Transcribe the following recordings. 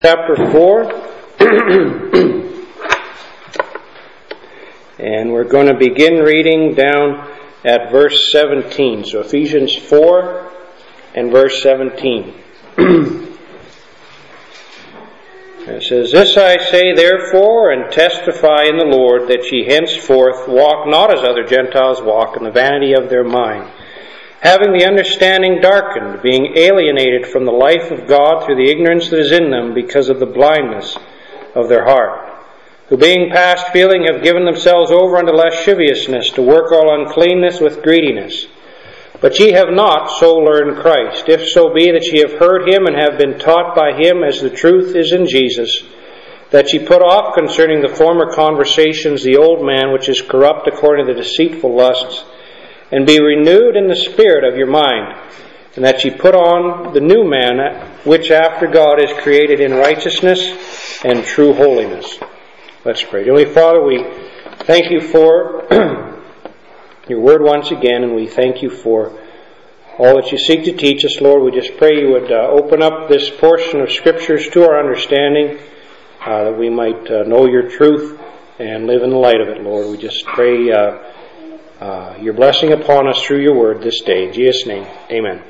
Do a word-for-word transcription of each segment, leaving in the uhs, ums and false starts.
Chapter four, and we're going to begin reading down at verse seventeen. So Ephesians four and verse seventeen. It says, "This I say therefore, and testify in the Lord, that ye henceforth walk not as other Gentiles walk, in the vanity of their mind, having the understanding darkened, being alienated from the life of God through the ignorance that is in them, because of the blindness of their heart, who being past feeling have given themselves over unto lasciviousness, to work all uncleanness with greediness. But ye have not so learned Christ, if so be that ye have heard him and have been taught by him, as the truth is in Jesus, that ye put off concerning the former conversations the old man, which is corrupt according to the deceitful lusts, and be renewed in the spirit of your mind, and that ye put on the new man, which after God is created in righteousness and true holiness." Let's pray. Heavenly Father, we thank you for your word once again, and we thank you for all that you seek to teach us, Lord. We just pray you would uh, open up this portion of Scriptures to our understanding, uh, that we might uh, know your truth and live in the light of it, Lord. We just pray uh, uh, your blessing upon us through your word this day. In Jesus' name, amen.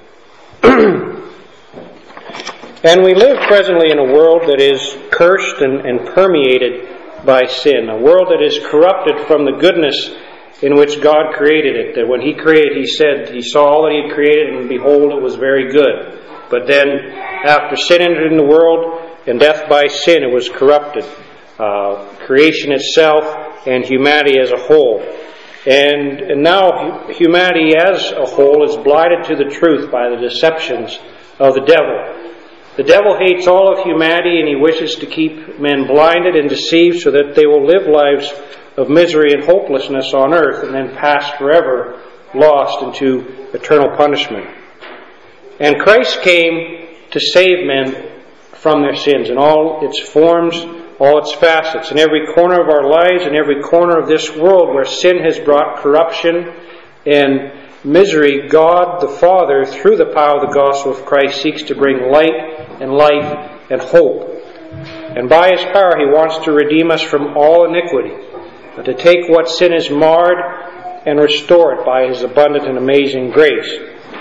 And we live presently in a world that is cursed and, and permeated by sin, a world that is corrupted from the goodness in which God created it. That when he created, he said he saw all that he had created, and behold, it was very good. But then, after sin entered in the world, and death by sin, it was corrupted. Uh, creation itself and humanity as a whole. And, and now humanity as a whole is blinded to the truth by the deceptions of the devil. The devil hates all of humanity, and he wishes to keep men blinded and deceived so that they will live lives of misery and hopelessness on earth, and then pass forever lost into eternal punishment. And Christ came to save men from their sins in all its forms, all its facets, in every corner of our lives, in every corner of this world where sin has brought corruption and misery. God the Father, through the power of the gospel of Christ, seeks to bring light and life and hope. And by his power he wants to redeem us from all iniquity, but to take what sin has marred and restore it by his abundant and amazing grace.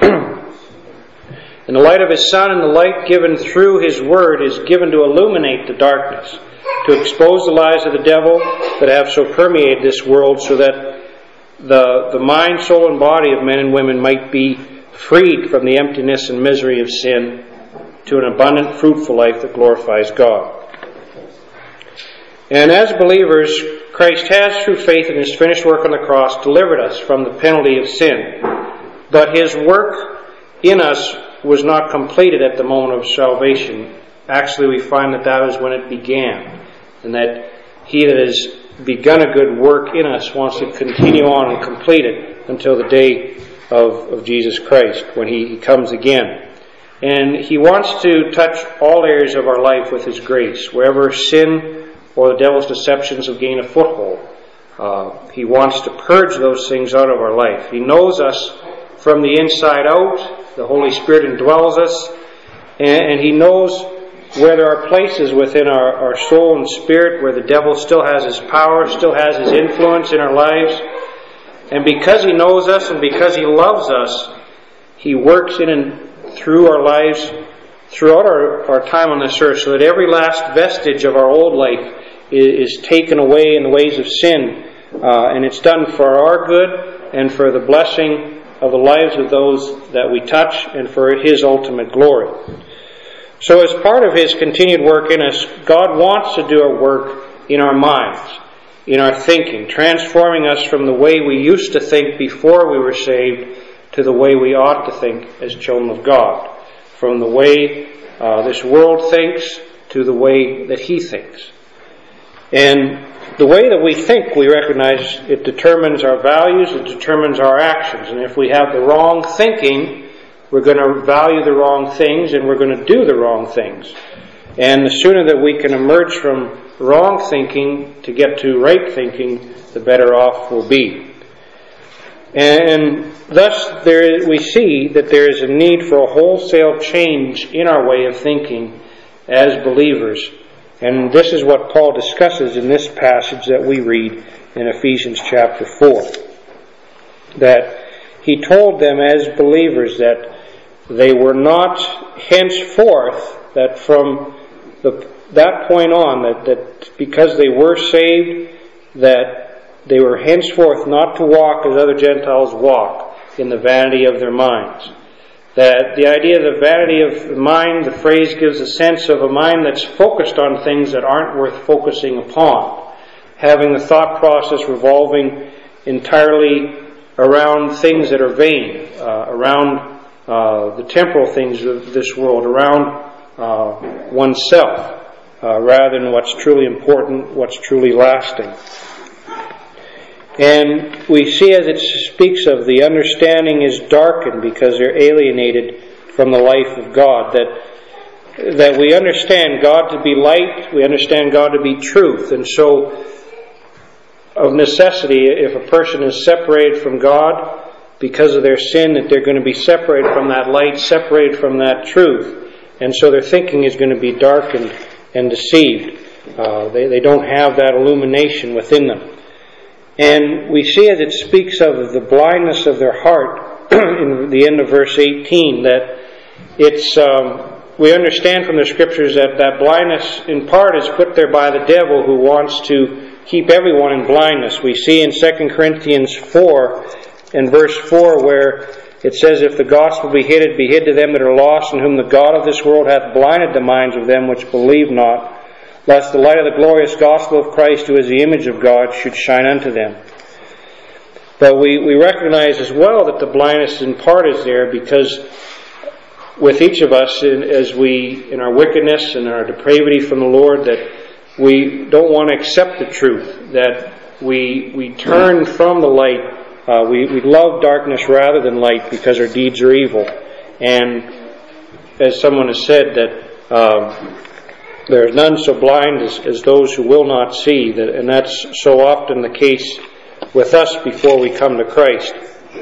In the light of his Son, and the light given through his word is given to illuminate the darkness, to expose the lies of the devil that have so permeated this world, so that the, the mind, soul, and body of men and women might be freed from the emptiness and misery of sin to an abundant, fruitful life that glorifies God. And as believers, Christ has, through faith in his finished work on the cross, delivered us from the penalty of sin. But his work in us was not completed at the moment of salvation. Actually, we find that that was when it began, and that he that has begun a good work in us wants to continue on and complete it until the day of, of Jesus Christ, when he, he comes again. And he wants to touch all areas of our life with his grace. Wherever sin or the devil's deceptions have gained a foothold, uh, he wants to purge those things out of our life. He knows us from the inside out. The Holy Spirit indwells us, and, and he knows where there are places within our, our soul and spirit where the devil still has his power, still has his influence in our lives. And because he knows us and because he loves us, he works in and through our lives throughout our, our time on this earth, so that every last vestige of our old life is, is taken away in the ways of sin. Uh, and it's done for our good and for the blessing of the lives of those that we touch, and for his ultimate glory. So as part of his continued work in us, God wants to do a work in our minds, in our thinking, transforming us from the way we used to think before we were saved to the way we ought to think as children of God. From the way uh, this world thinks to the way that he thinks. And the way that we think, we recognize it determines our values, it determines our actions. And if we have the wrong thinking, we're going to value the wrong things, and we're going to do the wrong things. And the sooner that we can emerge from wrong thinking to get to right thinking, the better off we'll be. And thus there is, we see that there is a need for a wholesale change in our way of thinking as believers. And this is what Paul discusses in this passage that we read in Ephesians chapter four. That he told them as believers that they were not henceforth, that from the, that point on, that, that because they were saved, that they were henceforth not to walk as other Gentiles walk, in the vanity of their minds. That the idea of the vanity of the mind, the phrase gives a sense of a mind that's focused on things that aren't worth focusing upon. Having the thought process revolving entirely around things that are vain, uh, around uh, the temporal things of this world, around uh, oneself, uh, rather than what's truly important, what's truly lasting. And we see as it speaks of the understanding is darkened because they're alienated from the life of God. That that we understand God to be light, we understand God to be truth. And so, of necessity, if a person is separated from God because of their sin, that they're going to be separated from that light, separated from that truth. And so their thinking is going to be darkened and deceived. Uh, they, they don't have that illumination within them. And we see as it speaks of the blindness of their heart in the end of verse eighteen that it's um, we understand from the Scriptures that that blindness in part is put there by the devil, who wants to keep everyone in blindness. We see in Second Corinthians four and verse four where it says, "If the gospel be hid, it be hid to them that are lost, in whom the God of this world hath blinded the minds of them which believe not, lest the light of the glorious gospel of Christ, who is the image of God, should shine unto them." But we, we recognize as well that the blindness in part is there because with each of us, in, as we, in our wickedness and our depravity from the Lord, that we don't want to accept the truth, that we we turn from the light. Uh, we, we love darkness rather than light because our deeds are evil. And as someone has said, that um, there is none so blind as, as those who will not see, that, and that's so often the case with us before we come to Christ.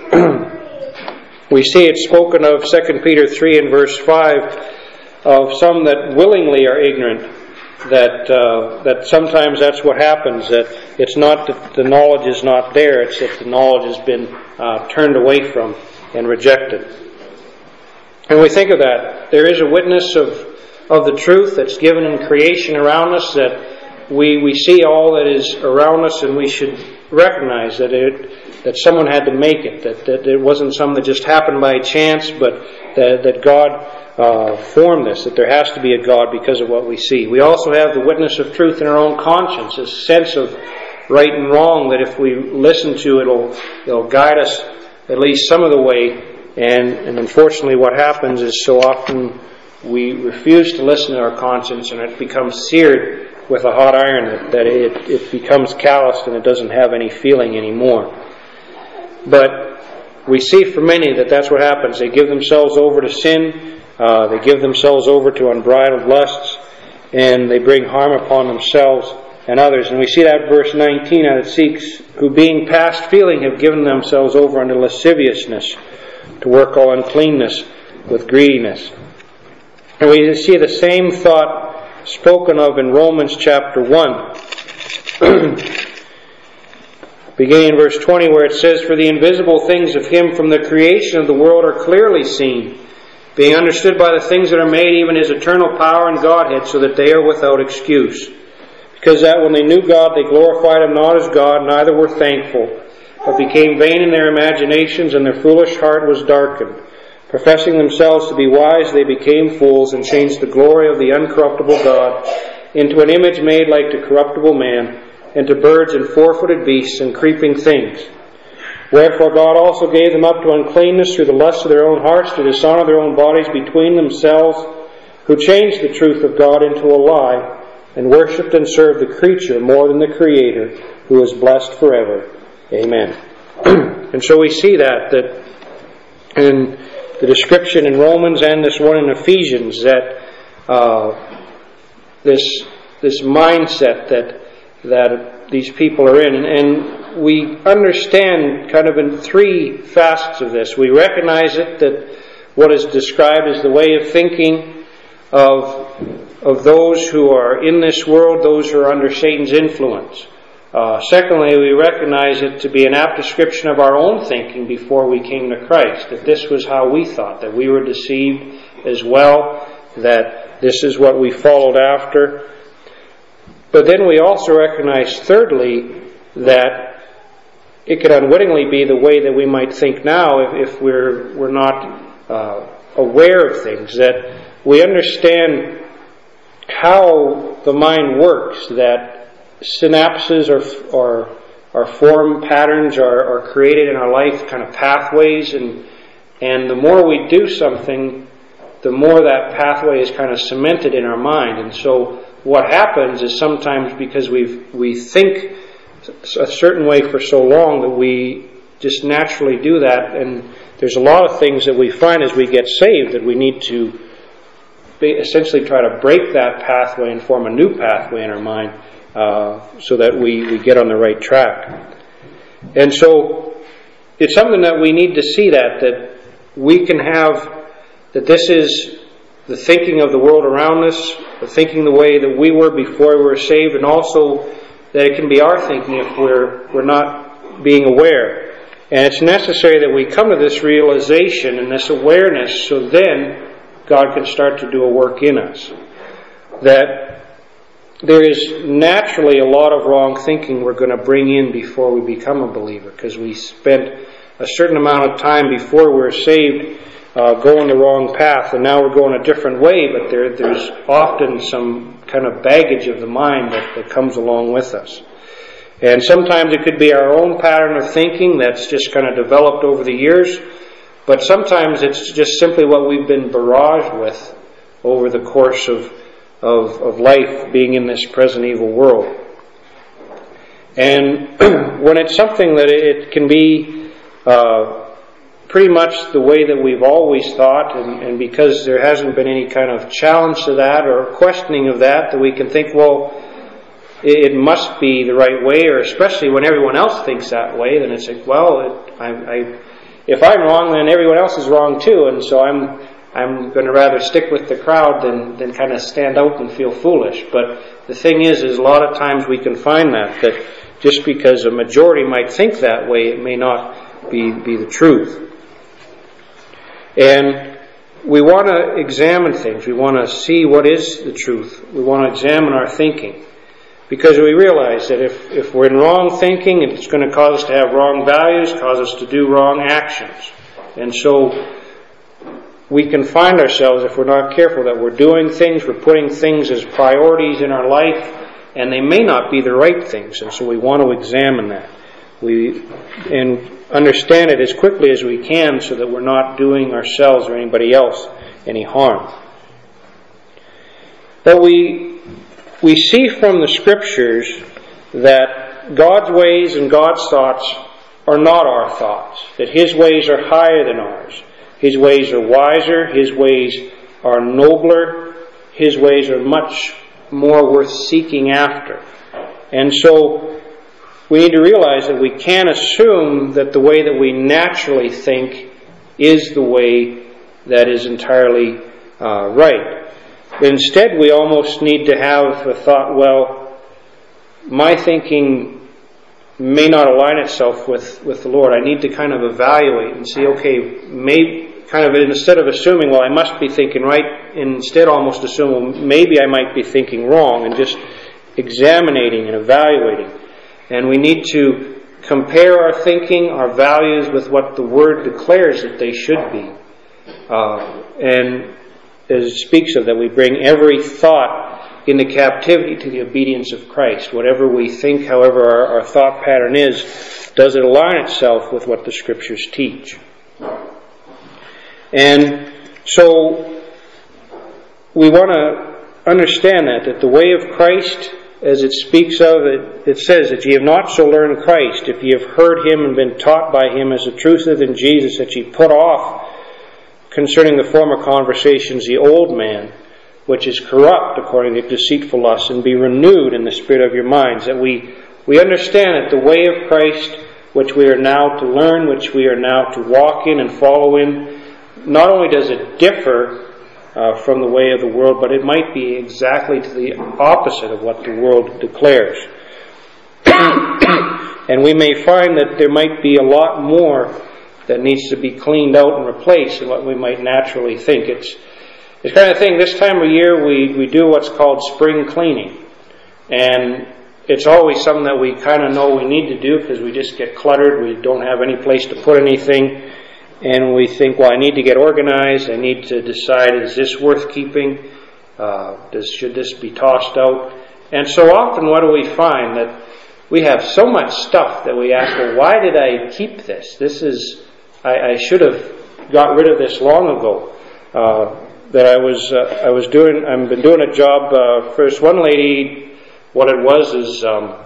We see it spoken of, Second Peter three and verse five, of some that willingly are ignorant, that uh, that sometimes that's what happens, that it's not that the knowledge is not there, it's that the knowledge has been uh, turned away from and rejected. And we think of that. There is a witness of of the truth that's given in creation around us, that we we see all that is around us, and we should recognize that it that someone had to make it, that, that it wasn't something that just happened by chance, but that, that God uh, formed this, that there has to be a God because of what we see. We also have the witness of truth in our own conscience, a sense of right and wrong that if we listen to, it'll it'll guide us at least some of the way. And, and unfortunately what happens is so often we refuse to listen to our conscience, and it becomes seared with a hot iron, that, that it, it becomes calloused and it doesn't have any feeling anymore. But we see for many that that's what happens. They give themselves over to sin, uh, they give themselves over to unbridled lusts, and they bring harm upon themselves and others. And we see that verse nineteen, how it seeks, who being past feeling have given themselves over unto lasciviousness, to work all uncleanness with greediness. And we see the same thought spoken of in Romans chapter one. Beginning in verse twenty, where it says, "For the invisible things of Him from the creation of the world are clearly seen, being understood by the things that are made, even His eternal power and Godhead, so that they are without excuse. Because that when they knew God, they glorified Him not as God, neither were thankful, but became vain in their imaginations, and their foolish heart was darkened. Professing themselves to be wise, they became fools, and changed the glory of the uncorruptible God into an image made like to corruptible man, and to birds and four-footed beasts and creeping things. Wherefore God also gave them up to uncleanness through the lust of their own hearts, to dishonor their own bodies between themselves, who changed the truth of God into a lie, and worshipped and served the creature more than the Creator, who is blessed forever. Amen." And so we see that, that in the description in Romans and this one in Ephesians, that uh, this this mindset that that these people are in. And, and we understand kind of in three facets of this. We recognize it, that what is described as the way of thinking of of those who are in this world, those who are under Satan's influence. Uh, secondly, we recognize it to be an apt description of our own thinking before we came to Christ, that this was how we thought, that we were deceived as well, that this is what we followed after. But then we also recognize, thirdly, that it could unwittingly be the way that we might think now if, if we're, we're not uh, aware of things, that we understand how the mind works, that synapses or, or, or form patterns are, are created in our life, kind of pathways, and and the more we do something, the more that pathway is kind of cemented in our mind. And so what happens is sometimes because we we think a certain way for so long that we just naturally do that, and there's a lot of things that we find as we get saved that we need to essentially try to break that pathway and form a new pathway in our mind, uh, so that we, we get on the right track. And so it's something that we need to see that, that we can have, that this is the thinking of the world around us, the thinking the way that we were before we were saved, and also that it can be our thinking if we're we're not being aware. And it's necessary that we come to this realization and this awareness, so then God can start to do a work in us. That there is naturally a lot of wrong thinking we're going to bring in before we become a believer, because we spent a certain amount of time before we were saved uh, going the wrong path, and now we're going a different way, but there, there's often some kind of baggage of the mind that, that comes along with us. And sometimes it could be our own pattern of thinking that's just kind of developed over the years, but sometimes it's just simply what we've been barraged with over the course of, of, of life, being in this present evil world. And when it's something that it can be uh, pretty much the way that we've always thought, and, and because there hasn't been any kind of challenge to that or questioning of that, that we can think, well, it, it must be the right way, or especially when everyone else thinks that way, then it's like, well, it, I, I, if I'm wrong, then everyone else is wrong too, and so I'm I'm going to rather stick with the crowd than, than kind of stand out and feel foolish. But the thing is, is a lot of times we can find that, that just because a majority might think that way, it may not be, be the truth. And we want to examine things. We want to see what is the truth. We want to examine our thinking. Because we realize that if, if we're in wrong thinking, it's going to cause us to have wrong values, cause us to do wrong actions. And so we can find ourselves, if we're not careful, that we're doing things, we're putting things as priorities in our life, and they may not be the right things. And so we want to examine that. We and understand it as quickly as we can so that we're not doing ourselves or anybody else any harm. But we we see from the Scriptures that God's ways and God's thoughts are not our thoughts, that His ways are higher than ours. His ways are wiser, His ways are nobler, His ways are much more worth seeking after. And so we need to realize that we can't assume that the way that we naturally think is the way that is entirely uh, right. But instead, we almost need to have a thought, well, my thinking may not align itself with, with the Lord. I need to kind of evaluate and see, okay, maybe kind of instead of assuming, well, I must be thinking right, instead almost assume, well, maybe I might be thinking wrong, and just examining and evaluating. And we need to compare our thinking, our values, with what the Word declares that they should be. Uh, and as it speaks of that, we bring every thought into captivity to the obedience of Christ. Whatever we think, however our, our thought pattern is, does it align itself with what the Scriptures teach? And so we want to understand that, that the way of Christ, as it speaks of, it, it says that ye have not so learned Christ, if ye have heard Him and been taught by Him as the truth is in Jesus, that ye put off concerning the former conversations the old man, which is corrupt according to deceitful lusts, and be renewed in the spirit of your minds. That we, we understand that the way of Christ, which we are now to learn, which we are now to walk in and follow in, not only does it differ uh, from the way of the world, but it might be exactly to the opposite of what the world declares. And we may find that there might be a lot more that needs to be cleaned out and replaced than what we might naturally think. It's It's kind of thing, this time of year we, we do what's called spring cleaning. And it's always something that we kind of know we need to do because we just get cluttered. We don't have any place to put anything. And we think, well, I need to get organized. I need to decide, is this worth keeping? Uh, does, should this be tossed out? And so often what do we find? That we have so much stuff that we ask, well, why did I keep this? This is, I, I should have got rid of this long ago. Uh, that I was uh, I was doing I've been doing a job uh, for this one lady. What it was is um,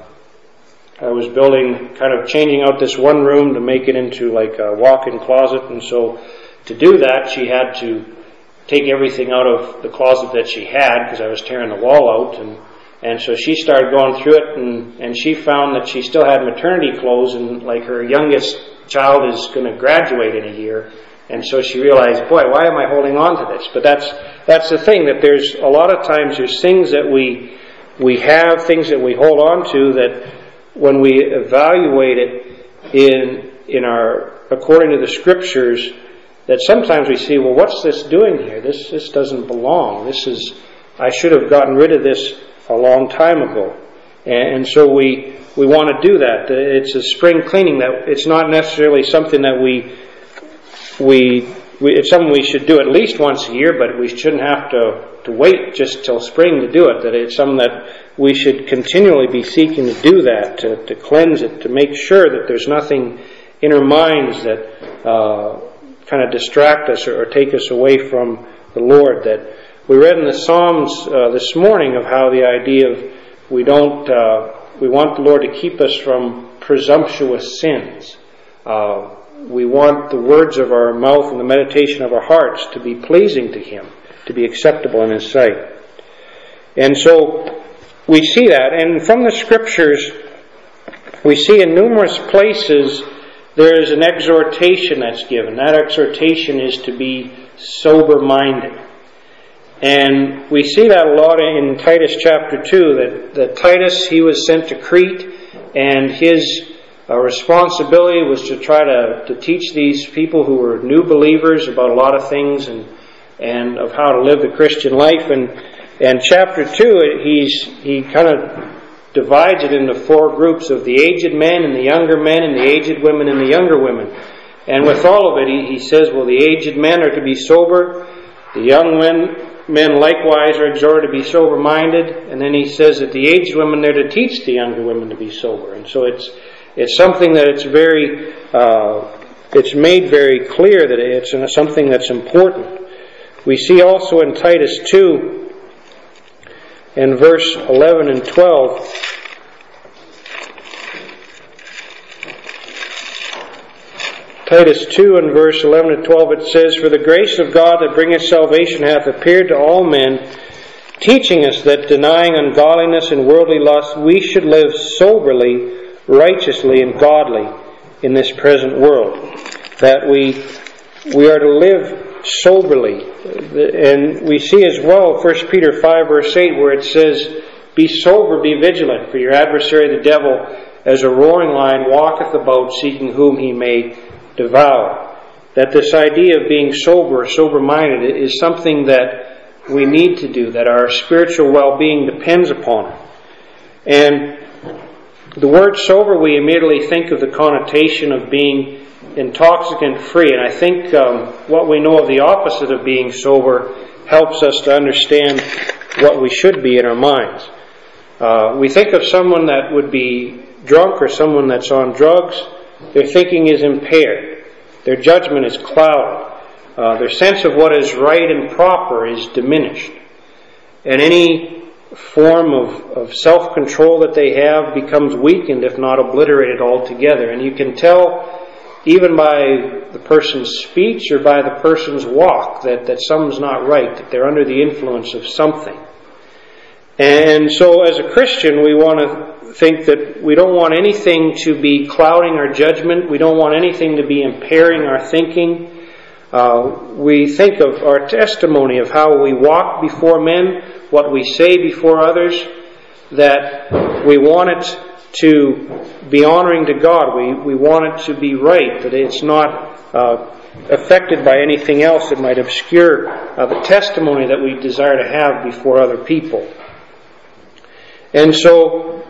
I was building, kind of changing out this one room to make it into like a walk-in closet, and so to do that she had to take everything out of the closet that she had because I was tearing the wall out, and and so she started going through it, and and she found that she still had maternity clothes, and like her youngest child is going to graduate in a year. And so she realized, boy, why am I holding on to this? But that's that's the thing, that there's a lot of times there's things that we we have, things that we hold on to, that when we evaluate it in in our according to the Scriptures, that sometimes we see, well, what's this doing here? This this doesn't belong. This is I should have gotten rid of this a long time ago. And, and so we we want to do that. It's a spring cleaning. That it's not necessarily something that we We, we, it's something we should do at least once a year, but we shouldn't have to, to wait just till spring to do it. That it's something that we should continually be seeking to do that, to, to cleanse it, to make sure that there's nothing in our minds that uh, kind of distract us or, or take us away from the Lord. That we read in the Psalms uh, this morning of how the idea of we don't, uh, we want the Lord to keep us from presumptuous sins. Uh, We want the words of our mouth and the meditation of our hearts to be pleasing to Him, to be acceptable in His sight. And so we see that. And from the Scriptures, we see in numerous places there is an exhortation that's given. That exhortation is to be sober-minded. And we see that a lot in Titus chapter two, that, that Titus, he was sent to Crete, and his Our responsibility was to try to, to teach these people who were new believers about a lot of things and and of how to live the Christian life. And and chapter two, he's he kind of divides it into four groups of the aged men and the younger men and the aged women and the younger women. And with all of it, he, he says, well, the aged men are to be sober, the young men men likewise are exhorted to be sober-minded, and then he says that the aged women, they're to teach the younger women to be sober. And so it's It's something that it's very, uh, it's made very clear that it's something that's important. We see also in Titus two, in verse eleven and twelve, Titus two and verse eleven and twelve, it says, "For the grace of God that bringeth salvation hath appeared to all men, teaching us that denying ungodliness and worldly lust, we should live soberly, righteously and godly in this present world." That we we are to live soberly. And we see as well First Peter five verse eight, where it says, "Be sober, be vigilant, for your adversary the devil, as a roaring lion, walketh about, seeking whom he may devour." That this idea of being sober, sober-minded, is something that we need to do, that our spiritual well-being depends upon it. And the word sober, we immediately think of the connotation of being intoxicant-free. And I think um, what we know of the opposite of being sober helps us to understand what we should be in our minds. Uh, we think of someone that would be drunk or someone that's on drugs. Their thinking is impaired. Their judgment is clouded. Uh, their sense of what is right and proper is diminished. And any form of, of self-control that they have becomes weakened, if not obliterated altogether. And you can tell even by the person's speech or by the person's walk that, that something's not right, that they're under the influence of something. And so as a Christian, we want to think that we don't want anything to be clouding our judgment. We don't want anything to be impairing our thinking. uh, we think of our testimony of how we walk before men, what we say before others, that we want it to be honoring to God. We, we want it to be right, that it's not uh, affected by anything else that might obscure uh, the testimony that we desire to have before other people. And so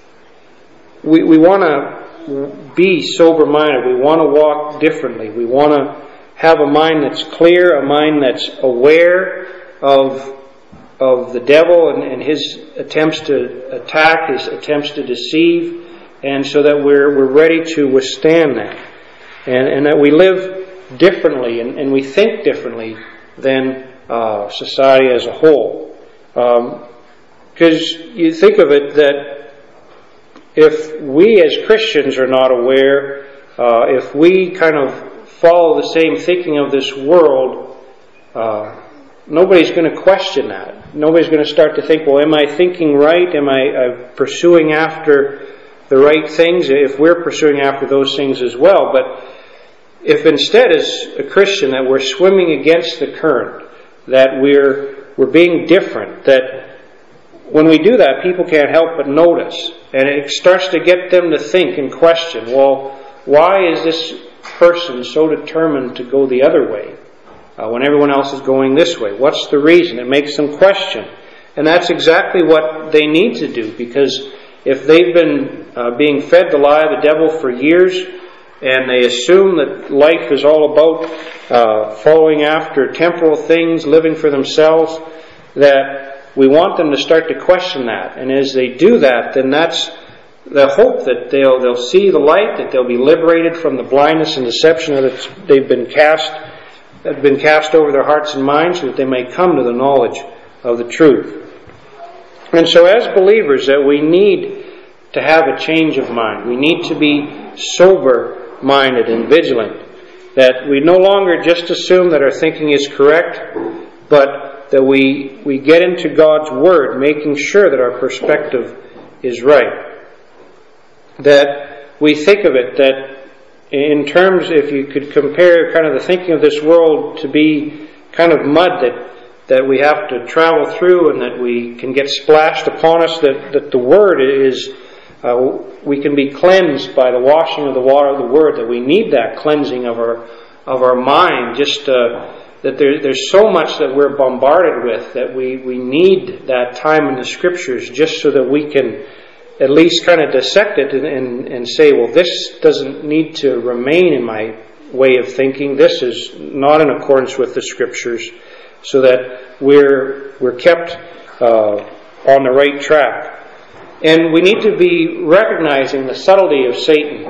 we, we want to be sober-minded. We want to walk differently. We want to have a mind that's clear, a mind that's aware of of the devil and, and his attempts to attack, his attempts to deceive, and so that we're we're ready to withstand that, and, and that we live differently and, and we think differently than uh, society as a whole. Because um, you think of it that if we as Christians are not aware, uh, if we kind of follow the same thinking of this world, uh, nobody's going to question that. Nobody's going to start to think, well, am I thinking right? Am I uh, pursuing after the right things? If we're pursuing after those things as well. But if instead as a Christian that we're swimming against the current, that we're we're being different, that when we do that, people can't help but notice. And it starts to get them to think and question, well, why is this person so determined to go the other way uh, when everyone else is going this way? What's the reason? It makes them question. And that's exactly what they need to do, because if they've been uh, being fed the lie of the devil for years, and they assume that life is all about uh, following after temporal things, living for themselves, that we want them to start to question that. And as they do that, then that's the hope that they'll they'll see the light, that they'll be liberated from the blindness and deception that they've been cast, that have been cast over their hearts and minds, so that they may come to the knowledge of the truth. And so as believers, that we need to have a change of mind. We need to be sober-minded and vigilant. That we no longer just assume that our thinking is correct, but that we, we get into God's Word, making sure that our perspective is right. That we think of it that in terms, if you could compare kind of the thinking of this world to be kind of mud that that we have to travel through and that we can get splashed upon us, that, that the Word is, uh, we can be cleansed by the washing of the water of the Word, that we need that cleansing of our of our mind, just uh, that there, there's so much that we're bombarded with that we, we need that time in the Scriptures just so that we can at least kind of dissect it and, and, and say, well, this doesn't need to remain in my way of thinking. This is not in accordance with the Scriptures, so that we're we're kept uh, on the right track. And we need to be recognizing the subtlety of Satan,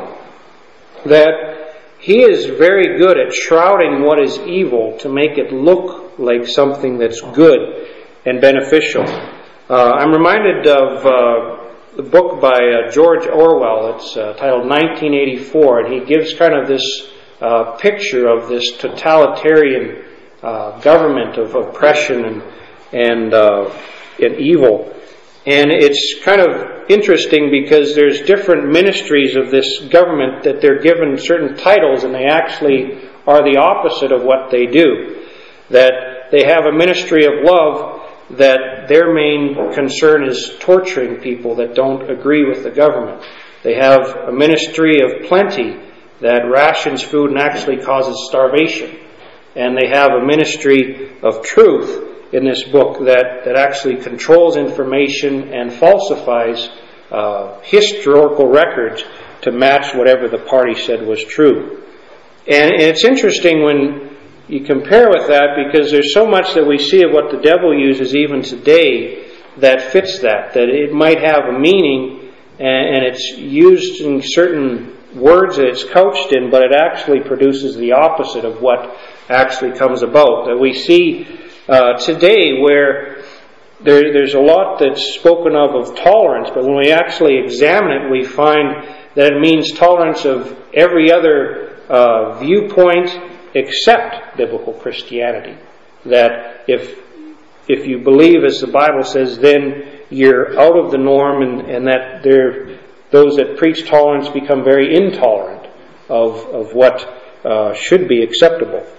that he is very good at shrouding what is evil to make it look like something that's good and beneficial. Uh, I'm reminded of uh, the book by uh, George Orwell. It's uh, titled nineteen eighty-four, and he gives kind of this uh, picture of this totalitarian uh, government of oppression and and, uh, and evil. And it's kind of interesting because there's different ministries of this government that they're given certain titles, and they actually are the opposite of what they do. That they have a ministry of love, that their main concern is torturing people that don't agree with the government. They have a ministry of plenty that rations food and actually causes starvation. And they have a ministry of truth in this book that, that actually controls information and falsifies uh, historical records to match whatever the party said was true. And it's interesting when you compare with that, because there's so much that we see of what the devil uses even today that fits that, that it might have a meaning and, and it's used in certain words that it's couched in, but it actually produces the opposite of what actually comes about. That we see uh, today where there, there's a lot that's spoken of of tolerance, but when we actually examine it, we find that it means tolerance of every other uh, viewpoint except biblical Christianity. That if if you believe as the Bible says, then you're out of the norm, and, and that there those that preach tolerance become very intolerant of, of what uh, should be acceptable.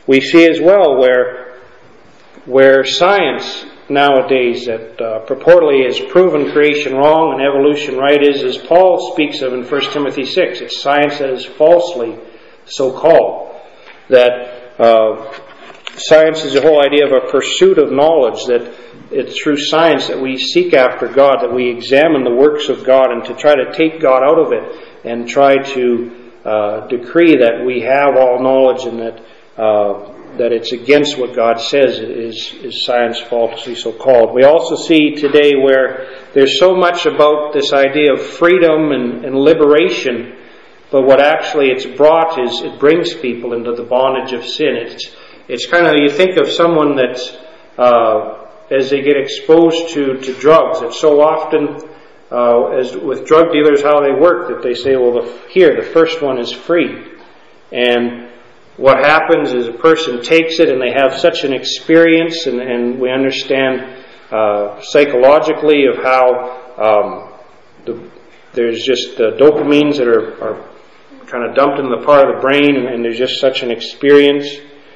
We see as well where, where science nowadays that uh, purportedly has proven creation wrong and evolution right is, as Paul speaks of in First Timothy six, it's science that is falsely so-called. That uh, science is the whole idea of a pursuit of knowledge, that it's through science that we seek after God, that we examine the works of God and to try to take God out of it and try to uh, decree that we have all knowledge and that uh, that it's against what God says is, is science falsely so called. We also see today where there's so much about this idea of freedom and, and liberation, but what actually it's brought is it brings people into the bondage of sin. It's it's kind of, you think of someone that's uh, as they get exposed to, to drugs, it's so often uh, as with drug dealers how they work that they say, well, the, here the first one is free, and what happens is a person takes it and they have such an experience, and, and we understand uh, psychologically of how um, the, there's just uh, dopamines that are, are kind of dumped in the part of the brain, and, and there's just such an experience.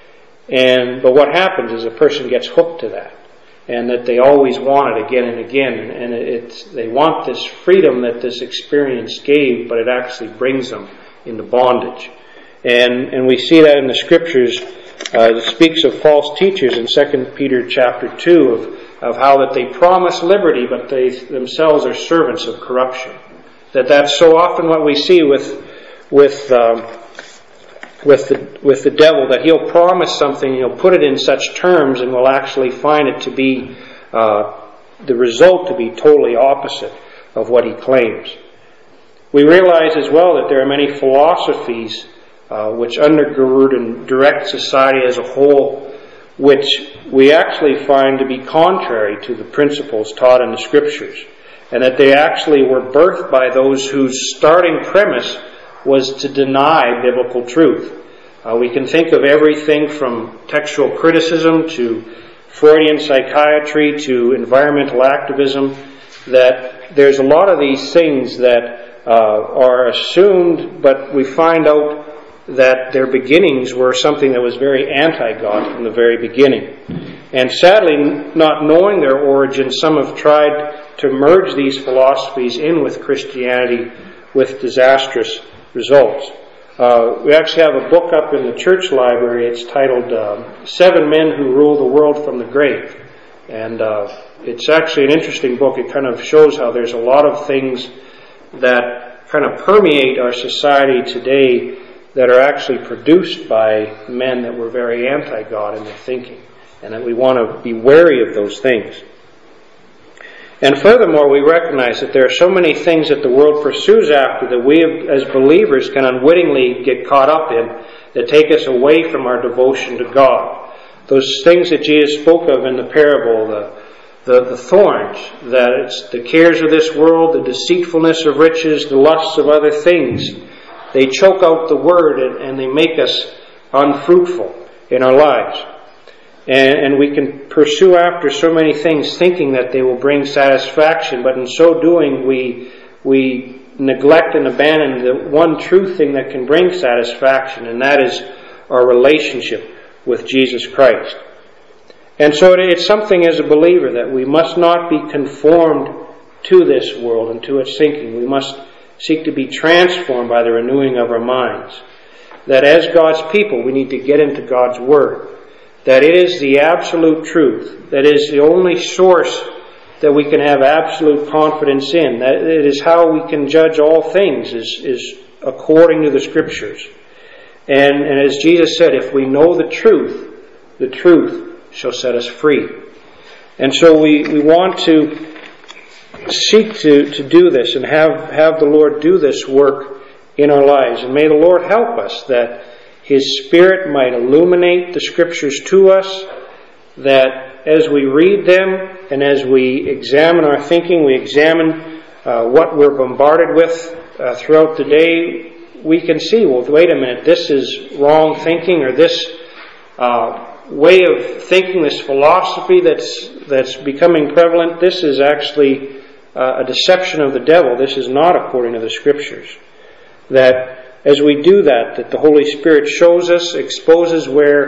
And but what happens is a person gets hooked to that, and that they always want it again and again, and, and it's they want this freedom that this experience gave, but it actually brings them into bondage. And and we see that in the Scriptures. Uh, it speaks of false teachers in Second Peter chapter two of, of how that they promise liberty, but they themselves are servants of corruption. That that's so often what we see with with um, with the with the devil, that he'll promise something, he'll put it in such terms, and we'll actually find it to be uh, the result to be totally opposite of what he claims. We realize as well that there are many philosophies Uh, which undergird and direct society as a whole, which we actually find to be contrary to the principles taught in the Scriptures, and that they actually were birthed by those whose starting premise was to deny biblical truth. Uh, we can think of everything from textual criticism to Freudian psychiatry to environmental activism, that there's a lot of these things that uh, are assumed, but we find out that their beginnings were something that was very anti-God from the very beginning. And sadly, not knowing their origin, some have tried to merge these philosophies in with Christianity with disastrous results. Uh, we actually have a book up in the church library. It's titled uh, Seven Men Who Rule the World from the Grave. And uh, it's actually an interesting book. It kind of shows how there's a lot of things that kind of permeate our society today that are actually produced by men that were very anti-God in their thinking, and that we want to be wary of those things. And furthermore, we recognize that there are so many things that the world pursues after that we as believers can unwittingly get caught up in, that take us away from our devotion to God. Those things that Jesus spoke of in the parable, the, the, the thorns, that it's the cares of this world, the deceitfulness of riches, the lusts of other things. They choke out the word, and, and they make us unfruitful in our lives. And, and we can pursue after so many things thinking that they will bring satisfaction, but in so doing we we neglect and abandon the one true thing that can bring satisfaction, and that is our relationship with Jesus Christ. And so it's something as a believer that we must not be conformed to this world and to its thinking. We must seek to be transformed by the renewing of our minds. That as God's people, we need to get into God's Word. That it is the absolute truth. That is the only source that we can have absolute confidence in. That it is how we can judge all things, is, is according to the Scriptures. And, and as Jesus said, if we know the truth, the truth shall set us free. And so we, we want to seek to, to do this and have, have the Lord do this work in our lives. And may the Lord help us that His Spirit might illuminate the Scriptures to us, that as we read them and as we examine our thinking, we examine uh, what we're bombarded with uh, throughout the day, we can see, well, wait a minute, this is wrong thinking, or this uh, way of thinking, this philosophy that's that's becoming prevalent, this is actually uh, a deception of the devil. This is not according to the Scriptures. That as we do that, that the Holy Spirit shows us, exposes where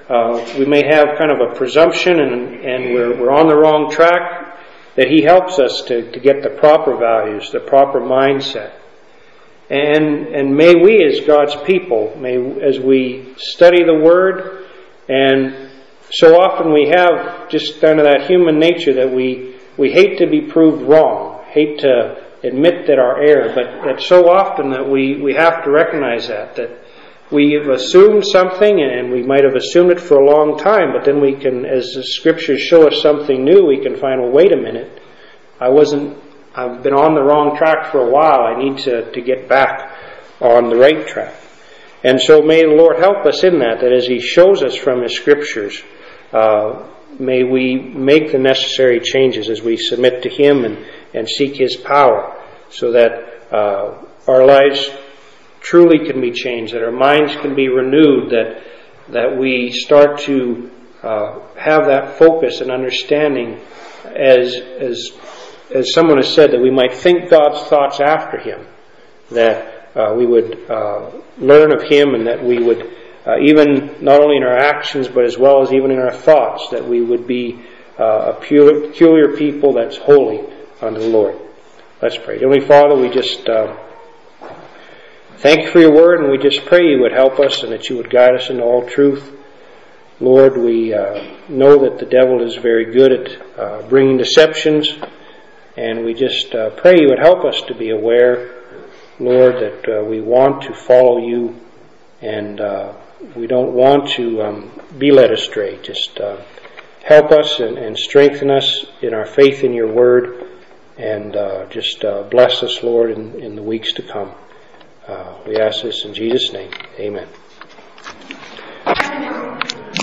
uh, we may have kind of a presumption and, and we're, we're on the wrong track, that He helps us to, to get the proper values, the proper mindset. And, and may we as God's people, may as we study the Word, and so often we have just kind of that human nature that we, we hate to be proved wrong, hate to admit that our error, but it's so often that we, we have to recognize that, that we've assumed something and we might have assumed it for a long time, but then we can, as the Scriptures show us something new, we can find, well, wait a minute, I wasn't, I've been on the wrong track for a while, I need to, to get back on the right track. And so may the Lord help us in that, that as He shows us from His Scriptures, uh, may we make the necessary changes as we submit to Him and, and seek His power, so that uh, our lives truly can be changed, that our minds can be renewed, that that we start to uh, have that focus and understanding, as as as someone has said, that we might think God's thoughts after Him, that uh, we would uh, learn of Him, and that we would, uh, even not only in our actions, but as well as even in our thoughts, that we would be uh, a pure, peculiar people that's holy unto the Lord. Let's pray. Heavenly Father, we just uh, thank You for Your Word, and we just pray You would help us and that You would guide us into all truth. Lord, we uh, know that the devil is very good at uh, bringing deceptions, and we just uh, pray You would help us to be aware, Lord, that uh, we want to follow You, and uh, we don't want to um, be led astray. Just uh, help us and, and strengthen us in our faith in Your Word, and uh, just uh, bless us, Lord, in, in the weeks to come. Uh, we ask this in Jesus' name. Amen.